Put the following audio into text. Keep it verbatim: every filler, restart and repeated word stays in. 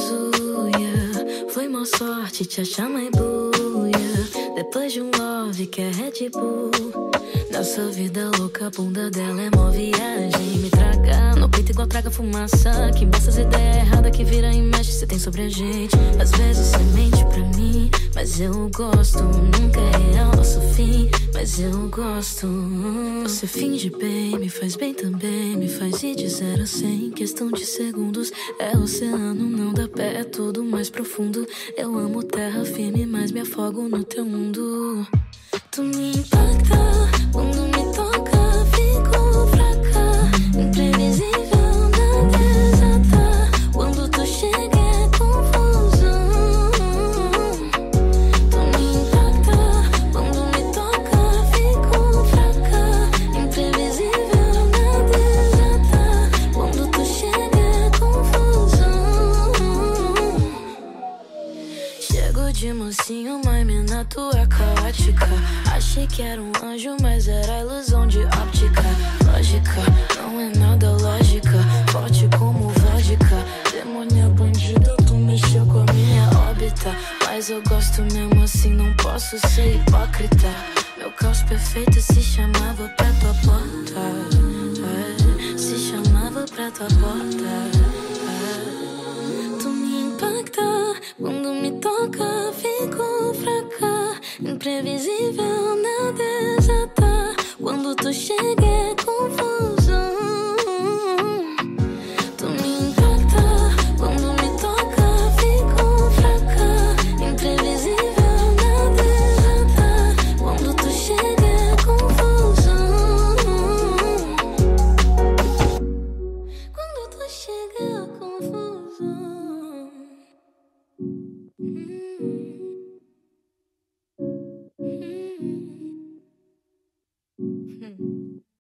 azul, yeah. Foi má sorte te achar mais buia. Depois de um love que é Red Bull. Nessa vida louca, a bunda dela é mó viagem. Me traga no peito igual traga fumaça. Que embaça as ideias erradas que vira e mexe. Cê tem sobre a gente. Às vezes cê mente pra mim, mas eu gosto. Nunca é real nosso fim, mas eu gosto. Você finge bem, me faz bem também. Me faz ir de zero a cem, questão de segundos. É oceano, não dá pé, é tudo mais profundo. Eu amo terra firme, mas me afogo no teu mundo. Tu me impacta, quando me toca, fico fraca. Imprevisível, nada exata. Quando tu chega é confusão. Tu me impacta, quando me toca, fico fraca. Imprevisível, nada exata. Quando tu chega é confusão. Chego de mocinho, mas mina tu é caótica. Achei que era um anjo, mas era ilusão de óptica. Lógica, não é nada lógica. Forte como vodka. Demônia bandida, tu mexeu com a minha órbita. Mas eu gosto mesmo assim, não posso ser hipócrita. Meu caos perfeito se chamava pra tua porta, é, se chamava pra tua porta, é. Tu me impacta, quando me toca, fico fraca. Imprevisível.